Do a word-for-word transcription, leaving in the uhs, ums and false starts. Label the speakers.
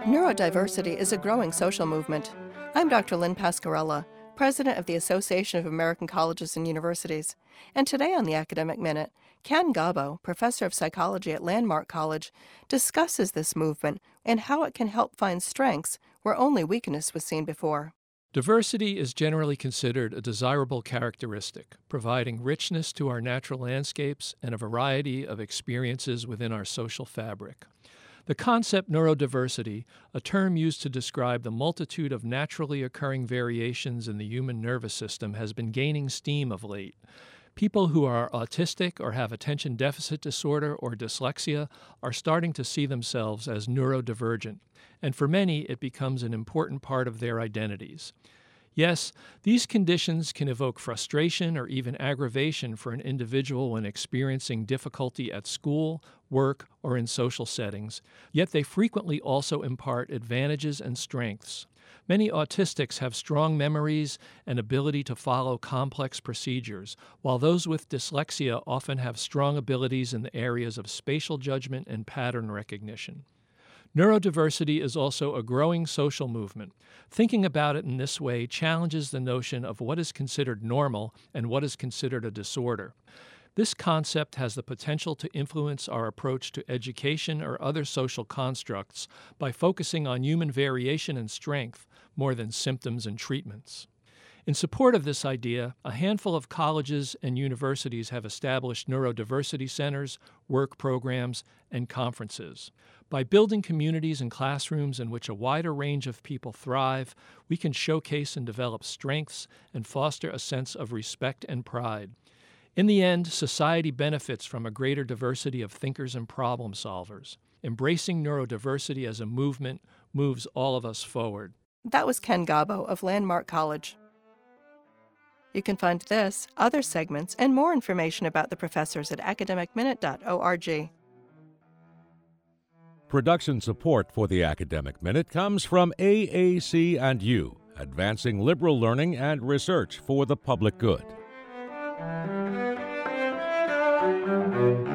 Speaker 1: Neurodiversity is a growing social movement. I'm Doctor Lynn Pasquarella, President of the Association of American Colleges and Universities, and today on the Academic Minute, Ken Gabo, Professor of Psychology at Landmark College, discusses this movement and how it can help find strengths where only weakness was seen before.
Speaker 2: Diversity is generally considered a desirable characteristic, providing richness to our natural landscapes and a variety of experiences within our social fabric. The concept neurodiversity, a term used to describe the multitude of naturally occurring variations in the human nervous system, has been gaining steam of late. People who are autistic or have attention deficit disorder or dyslexia are starting to see themselves as neurodivergent, and for many it becomes an important part of their identities. Yes, these conditions can evoke frustration or even aggravation for an individual when experiencing difficulty at school, work, or in social settings, yet they frequently also impart advantages and strengths. Many autistics have strong memories and ability to follow complex procedures, while those with dyslexia often have strong abilities in the areas of spatial judgment and pattern recognition. Neurodiversity is also a growing social movement. Thinking about it in this way challenges the notion of what is considered normal and what is considered a disorder. This concept has the potential to influence our approach to education or other social constructs by focusing on human variation and strength more than symptoms and treatments. In support of this idea, a handful of colleges and universities have established neurodiversity centers, work programs, and conferences. By building communities and classrooms in which a wider range of people thrive, we can showcase and develop strengths and foster a sense of respect and pride. In the end, society benefits from a greater diversity of thinkers and problem solvers. Embracing neurodiversity as a movement moves all of us forward.
Speaker 1: That was Ken Gabo of Landmark College. You can find this, other segments, and more information about the professors at academic minute dot org.
Speaker 3: Production support for the Academic Minute comes from A A C and U, advancing liberal learning and research for the public good.